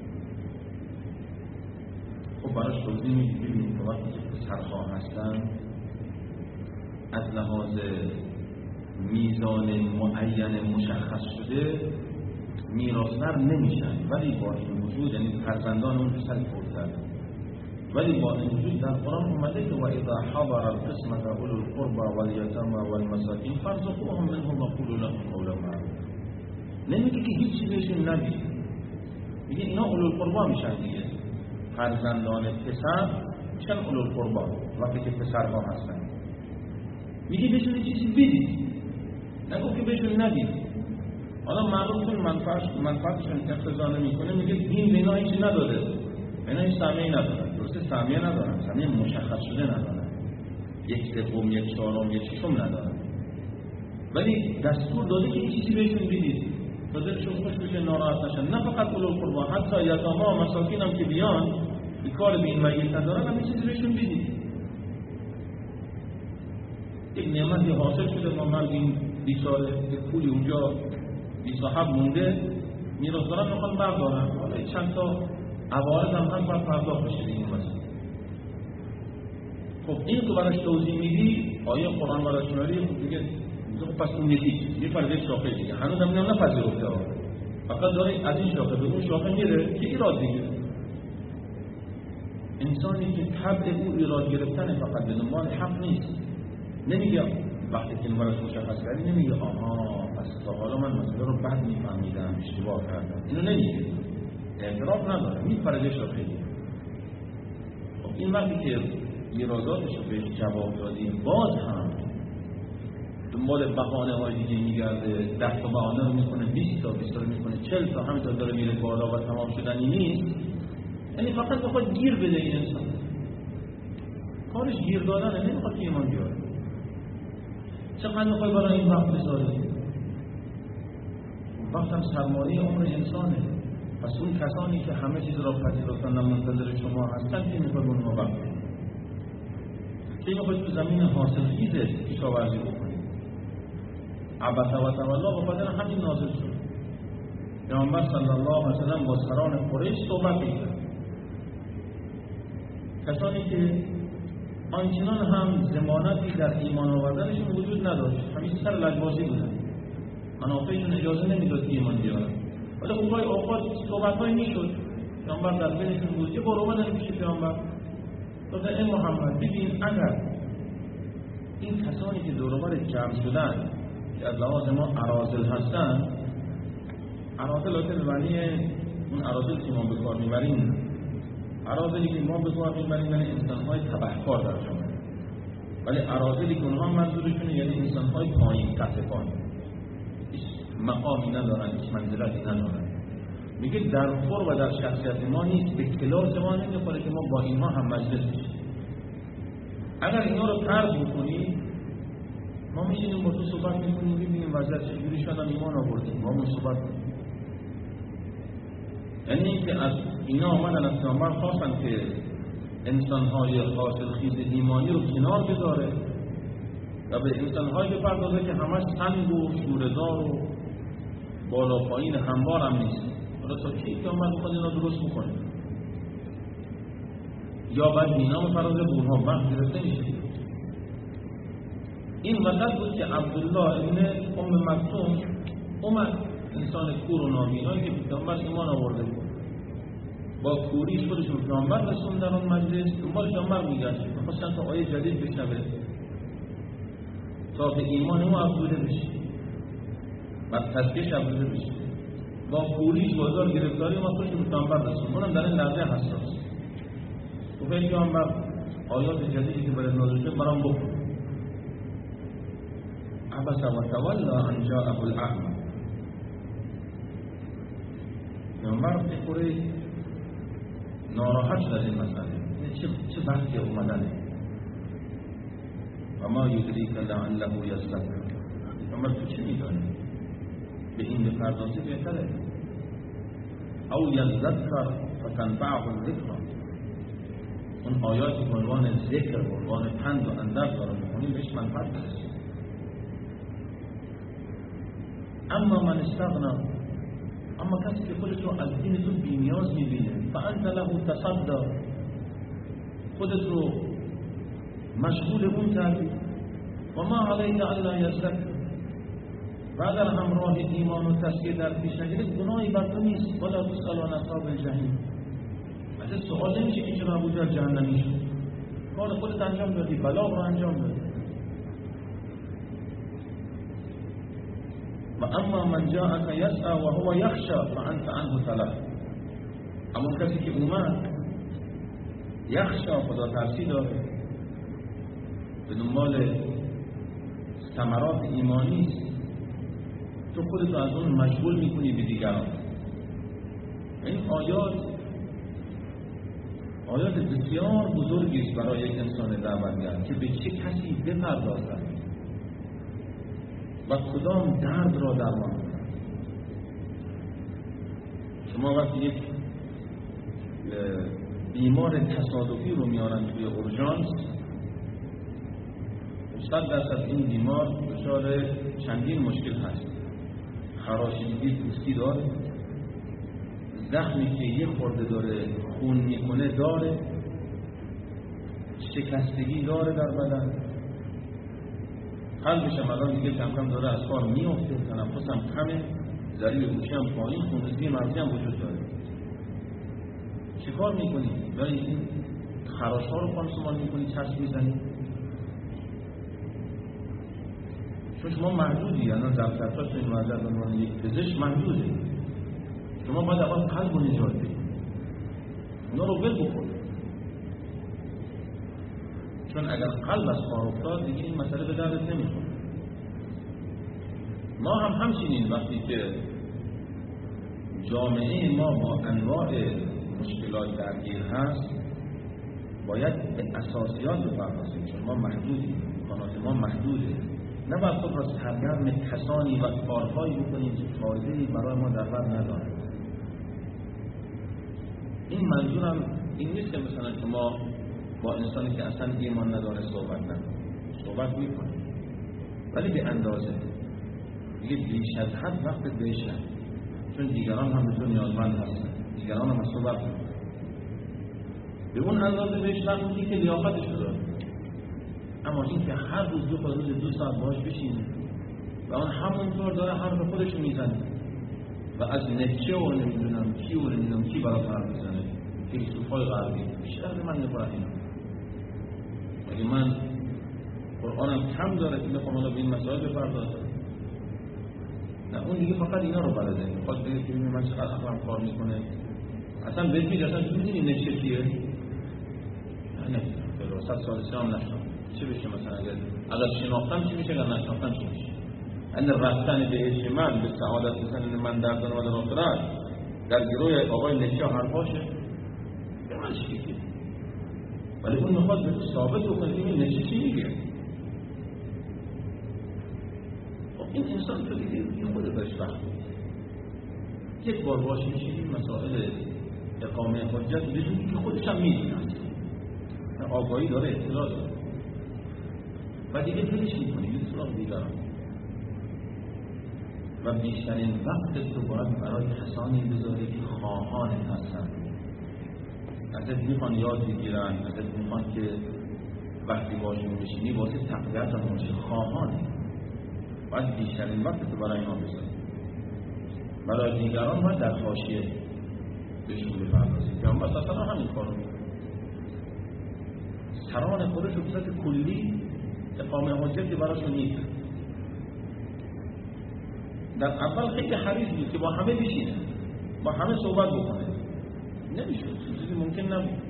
خب براش توضیح میدیم ببینیم که وقتی که پسرها هستن از لحاظ میزان معین مشخص شده میراث‌ور نمیشن، ولی با این وجود، یعنی فرزندان اون پسر فوت کرده، ولی با این وجود در قرآن اومده که و اذا حضر القسمة اولو القربى والیتامى والمساکین فارزقوهم منه وقولوا لهم قولا معروفا. نمیگه که هیچی بهشون نگید، میگه اینا اولو القربى میشن دیگه، فرزندان پسر میشن اولو القربى وقتی که پسرها هستن. میگه بهشون چیزی بدید، نگو که بهشون ندید. حالا معلوم کن منفعتشون اقتضا نمیکنه، میگه دین به اینا هیچی نداره، اینا هیچ سهمیه‌ای ندارن. درسته سهمیه ندارن، سهمیه مشخص شده ندارن، یک سوم، یک چهارم، یک ششم ندارن، ولی دستور داده که این چیزی بهشون بدید تا دلشون خوش بشه، ناراحت نشن. نه فقط اولو القربى، حتی یتاما و مساکین هم که بیان به کار به این میت ندارن، هم چیزی بهشون بدید. یک نعمتی حاصل شده، ما مرد این بیچاره یک پولی اونجا بی صاحب مونده، میراثداران میخوان بردارن، حالا چند تا عوارض هم هم باید پرداخت بشه این مسئله. خب این که براش توضیح میدی، آیه قرآن براش میاری، خب دیگه خب پس اون یکی میپرده یک شاخه دیگه، هنوز هم اینم نپذیرفته، فقط داره از این شاخه به اون شاخه میره که ایراد دیگه. انسانی که طبع او ایراد گرفتن فقط به دنبال حق نیست، نمیگه وقتی که این براش مشخص کردی نمیگه آها پس تا حالا من مسئله رو بد میفهمیدم، اشتباه کردم، اینو نمیگه، اعتراف نداره، میپرده شاخه دیگه. خب این وقتی که ایراداتش رو بهش جواب دادیم، باز هم دنبال بهانه های دیگه میگرده، ده تا بهانه رو میکنه، بیست تا، بیست تا رو میکنه چهل تا، همینطور داره میره بالا و تمام شدنی نیست. یعنی فقط بخواد گیر بده این انسان، کارش گیر دادنه، نمیخواد که ایمان بیاره. چقدر میخوای برای این وقت بذاری؟ وقت هم سرمایه عمر انسانه. پس اون کسانی که همه چیز را پذیرفتن و منتظر شما هستن که میخواد اونها وقت بذاری؟ که میخواد تو زمین حاصل خیزه کشاورزی بکنی؟ عبس و تولا به خاطر همین نازل شد. پیامبر صلی الله علیه و سلم با سران قریش صحبت می‌کرد. کسانی که آنچنان هم ضمانتی در ایمان آوردنشون وجود نداشت، همیشه سر لجبازی بودن، منافعشون اجازه نمیداد که ایمان بیارن. ولی خب گاهی اوقات صحبت‌هایی میشد، پیامبر در بینشون بود، یه بار اومدن پیش پیامبر گفتن ای محمد ببین اگر این کسانی که دور و بر جمع شدن که از لحاظ ما اراذل هستن، اراذل که به معنی اون اراذل که ما به کار میبریم، اراذلی که ما به کار میبریم یعنی انسان‌های تبهکار در جامعه، ولی اراذلی که اونها منظورشونه یعنی انسان‌های پایین سطح پایین، هیچ مقامی ندارن، هیچ منزلتی ندارن. میگه در خور و در شخصیت ما نیست، به کلاس ما نمیخوره که ما با اینها هم مجلس بشیم. اگر اینا رو فرض بکنیم، ما میشینیم با تو صحبت میکنیم، ببینیم وضعیت چجوری شدن ایمان آوردیم، با همون صحبت کنیم. یعنی اینکه از اینا آمدن از پیامبر خواستن که انسان‌های حاصل خیز ایمانی رو کنار بذاره و به انسان‌هایی بپردازه که همش سنگ و شوره‌زار و بالا پایین هموار هم نیست. حالا تا کی پیامبر میخواد اینا درست بکنه؟ یا بعد اینا مفرازه به اونها وقت گرفته میشه. این وسط بود که عبدالله ابن ام مکتوم اومد، انسان کور و نابینایی که پیامبر ایمان آورده بود، با کوریش خودش رو پیامبر رسوند در اون مجلس، دنبال پیامبر میگشت، میخواستن تا آیه جدید بشنوه تا به ایمان ما افزوده بشه و تزکیه‌اش افزوده بشه. با کوریش بازار گرفتاری ما خودش رو پیامبر رسوند، اونم در این لحظه حساس. و به پیامبر آیات جدیدی که برای نازل شد برام بکن. عبس و تولا ان جاءه الاعمى. پیامبر بخوره ناراحت شد از این مسئله، چه چه وقتی اومدنه و ما یدریک لعله یزکر. پیامبر تو چه میدانی؟ به این بپردازی بهتره. او یذکر فتنفعه الذکر. اون آیاتی به عنوان ذکر، به عنوان پند و اندرز داره میکنیم، بهش منفعت برسید. اما من استغنا، اما کسی که خودت رو از دین تو بی‌نیاز میبینه، فانت له تصدی، خودت رو مشغول اون کردی، و ما علیک الا یزکر، و اگر همراه ایمان و تزکیه در پیش نگیری گناهی بر تو نیست. ولا تسأل عن اصحاب الجحیم. از سوال نمیشه که چرا ابوجهل جهنمی شد، کار خودت انجام دادی، بلاغ رو انجام دادی. و اما من جاءك یسعی و هو یخشی فانت عنه تلهی. اما کسی که اومد یخشی، خدا ترسی داره، به دنبال ثمرات ایمانی است، تو خودت از اون مشغول میکنی به دیگران. این آیات آیات بسیار بزرگی است برای یک انسان دعوتگر که به چه کسی بپردازد و کدام درد را درمان کند. شما وقتی یک بیمار تصادفی رو میارن توی اورژانس، صد درصد این بیمار دچار چندین مشکل هست. خراشیدگی پوستی داره، زخمی که یه خورده داره خون میکنه داره، شکستگی داره در بدن، قلبش هم الان دیگه کم کم داره از کار میفته، تنفس هم کمه، ضریب گوشی هم پایین، خونریزی مغزی هم وجود داره. چه کار میکنی؟ داری این خراش ها رو پانسمان میکنی، چسب میزنی؟ چون شما محدودی، یعنی در تحتاش این وضع عنوان یک پزشک محدوده. شما باید اول قلب رو نجات بدید، اونا رو ول بکن. چون اگر قلب از کار افتاد دیگه این مسئله به دردت نمیخوره. ما هم همچنین وقتی که جامعه ما با انواع مشکلات درگیر هست باید به اساسیات بپردازیم، چون ما محدودیم، امکانات ما محدوده. نباید خود را سرگرم کسانی و کارهایی بکنیم که فایده‌ای برای ما در بر ندارد. این منظورم این نیست که مثلا که ما با انسانی که اصلا ایمان نداره صحبت نکنیم، صحبت میکنیم ولی به اندازه، دیگه بیش از حد وقت بهش ندیم، چون دیگران هم به تو نیازمند هستن، دیگران هم صحبت میکنن، به اون اندازه بهش وقت میدی که لیاقتش رو داره. اما این که هر روز دو روز دو ساعت باهاش بشینی و اون همونطور داره حرف خودش میزنه و از نچه و نمیدونم کی و نمیدونم کی برای حرف میزنه، فیلسوفای غربی بیشتر من نبرد اینا. اگه من قرآنم کم داره که بخوام حالا به این مسائل بپردازم، نه اون دیگه فقط اینا رو بلده، میخواد بگه که من چقدر عقلم کار میکنه. اصلا بهت میگه اصلا میدونی نچه کیه؟ نه نه صد سال سه هم نشتم چی بشه مثلا اگر اگر شناختم چی میشه، اگر نشناختم چی میشه؟ این رفتن بهش من به سعادت رسیدن من در دنیا و در آخرت در گروه آقای نچه حرفاشه به من چی میگه؟ ولی اون میخواد به ثابت بکنه این نچه چی میگه. خب این انسان تو دیگه این خود بهش وقت یک بار باش میشید مسائل اقامه حجت بدونی که خودش هم میدونه، آگاهی داره، اطلاع داره و دیگه دلش میکنی یه سراغ دیگران و بیشترین وقت تو باید برای کسانی بذاری که خواهان هستن، ازت میخوان یاد بگیرن، ازت میخوان که وقتی باشون میشینی واسه تقویت هم باشه، خواهانه. باید بیشترین وقت تو برای اینا بذاری. برای دیگران باید در حاشیه بهشون بپردازی. پیامبر صلی الله علیه و آله همین کارو میکنه. سران خودش رو بصورت کلی اقامه حجتی براشون نیست. در اول خیلی حریص بود که با همه بشینه، با همه صحبت بکنه، نمیشد، چیزی ممکن نبود.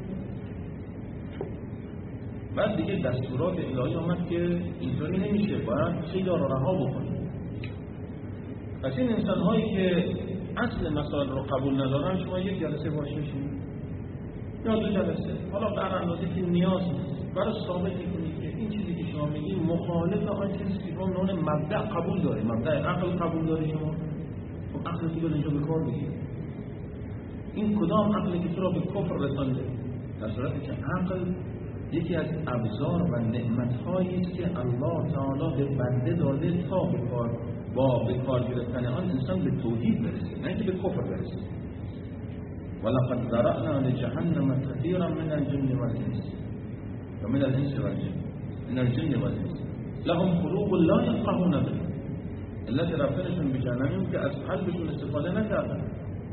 بعد دیگه دستورات الهی آمد که اینطوری نمیشه، باید خیلی را رها بکنه. پس این انسان هایی که اصل مسائل رو قبول ندارن، شما یک جلسه باشیشون یا دو جلسه، حالا بر اندازه که نیاز نیست، برای ثابت کنید که این چیزی که شما میگید مخالف آن چیزی که شما نون مبدأ قبول داره، مبدأ عقل قبول داره. شما خب عقل که اینجا به کار بگید، این کدام عقلی که تو را به کفر رسانده؟ در صورتی که عقل یکی از ابزار و نعمت‌هایی است که الله تعالی به بنده داده تا به کار با به کار گرفتن آن انسان به توحید برسه، نه اینکه به کفر برسه. ولقد ذرأنا لجهنم كثيرا من الجن والانس ومن الانس والجن من الجن والانس لهم قلوب لا يفقهون بها. التي رفتنشون به جهنم که از قلبشون استفاده نکردن،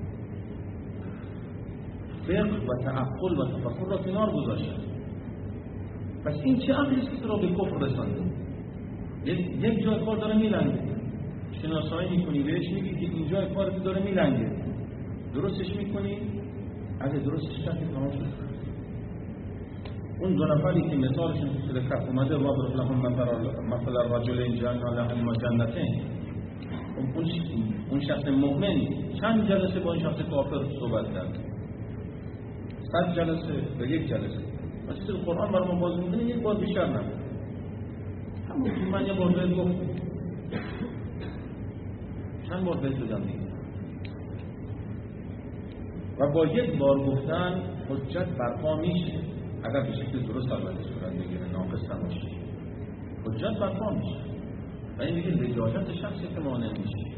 فقه و تعقل و تفکر را کنار گذاشتن. پس این چه عقلی است که را به کفر رسانده؟ یک جای کار داره میلنگه، شناسایی میکنی بهش میگی که این جای کار داره میلنگه، درستش میکنی، اگه درستش کردی تمام شد. اون دو نفری که مثالشون تو سوره کهف اومده واضرب لهم مثل الرجلین جعلنا لهما جنتین، اون شخص مؤمن چند جلسه با این شخص کافر صحبت کرد؟ صد جلسه و یک جلسه. مثل قرآن برام باز میکنه یک بار بیشتر نبود. همون که من یه بار بهت گفتم، چند بار بهت دادم دیگه. و با یک بار گفتن حجت برپا میشه، اگر به شکل درست البته صورت بگیره، ناقص نباشه، حجت برپا میشه و این دیگه لجاجت شخصی که مانع میشه.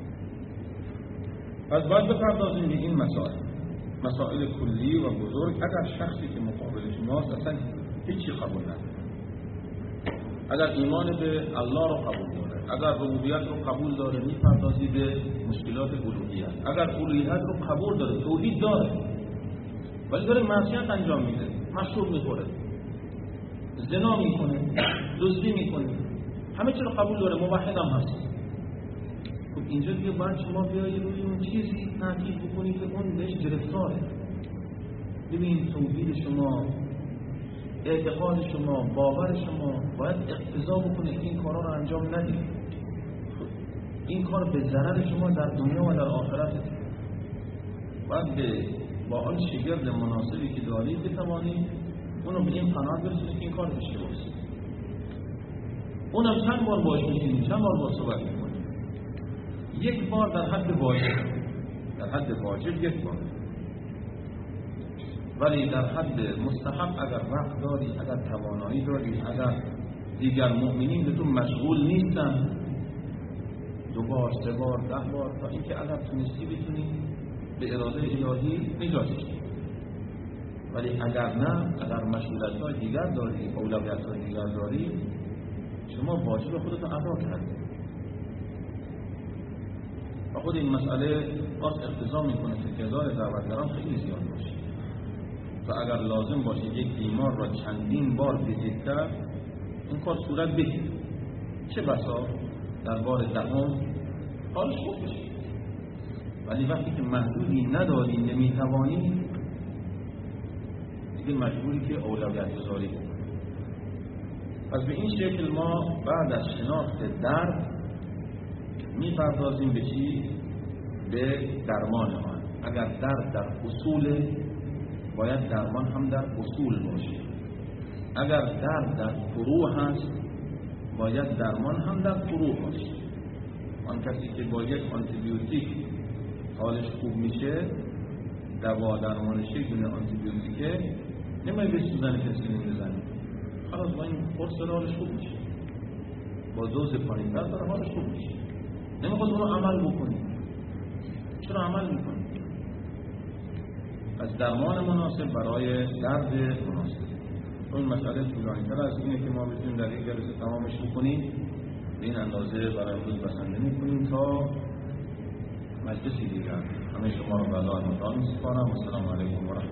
پس باید بپردازیم به این مسائل، مسائل کلی و بزرگ. اگر شخصی که مقابل شماست اصلا هیچی قبول نداره، اگر ایمان به الله رو قبول داره، اگر ربوبیت رو قبول داره، میپردازی به مشکلات الوهیت. اگر الوهیت رو قبول داره، توحید داره، ولی داره معصیت انجام میده، مشروب میخوره، زنا میکنه، دزدی میکنه، همه چی رو قبول داره، موحد هم هست. خب اینجا دیگه باید شما بیایی روی اون چیزی تاکید بکنید که اون بهش گرفتاره. ببین توحید شما اعتقاد شما، باور شما باید اقتضا بکنه که این کارا رو انجام ندید. این کار به ضرر شما در دنیا و در آخرت. باید به با آن شگرد مناسبی که دارید بتوانید اونو به این قناعت برسونید که این کار اشتباهه. اونم چند بار باش میشینیم، چند بار با صحبت میکنیم. یک بار در حد واجب، در حد واجب یک بار، ولی در حد مستحب اگر وقت داری، اگر توانایی داری، اگر دیگر مؤمنین به تو مشغول نیستن، دو بار، سه بار، ده بار، تا اینکه اگر تونستی بتونی به اراده الهی نجاتش بدی. ولی اگر نه، اگر مشغولیت‌های دیگر داری، اولویت‌های دیگر داری، شما واجب خودت رو ادا کردی. و خود این مسئله باز اقتضا میکنه که تعداد دعوتگران خیلی زیاد باشه و اگر لازم باشه یک بیمار را چندین بار ویزیت کرد، این کار صورت بگیره. چه بسا در بار دهم حالش خوب بشه. ولی وقتی که محدودی نداری، نمیتوانی، دیگه مجبوری که اولویت گذاری کنی. پس به این شکل ما بعد از شناخت درد میپردازیم به چی؟ به درمان آن. اگر درد در اصول، باید درمان هم در اصول باشه. اگر درد در فروع هست، باید درمان هم در فروع باشه. آن کسی که با یک آنتیبیوتیک حالش خوب میشه، دوا درمانش یک دونه آنتیبیوتیکه، نمیای به سوزن پنسیلین بزنی، خلاص با این قرص حالش خوب میشه، با دوز پایین‌تر داره حالش خوب میشه. نمیخواد اونو عمل بکنی. چرا عمل میکنی؟ از درمان مناسب برای درد مناسب. این مسئله طولانی‌تر از اینه که ما بتونیم در یک جلسه تمامش بکنیم. به این اندازه برای امروز بسنده میکنیم تا مجلسی دیگر. همه شما رو به الله تعالی می‌سپارم. السلام علیکم و رحمت الله.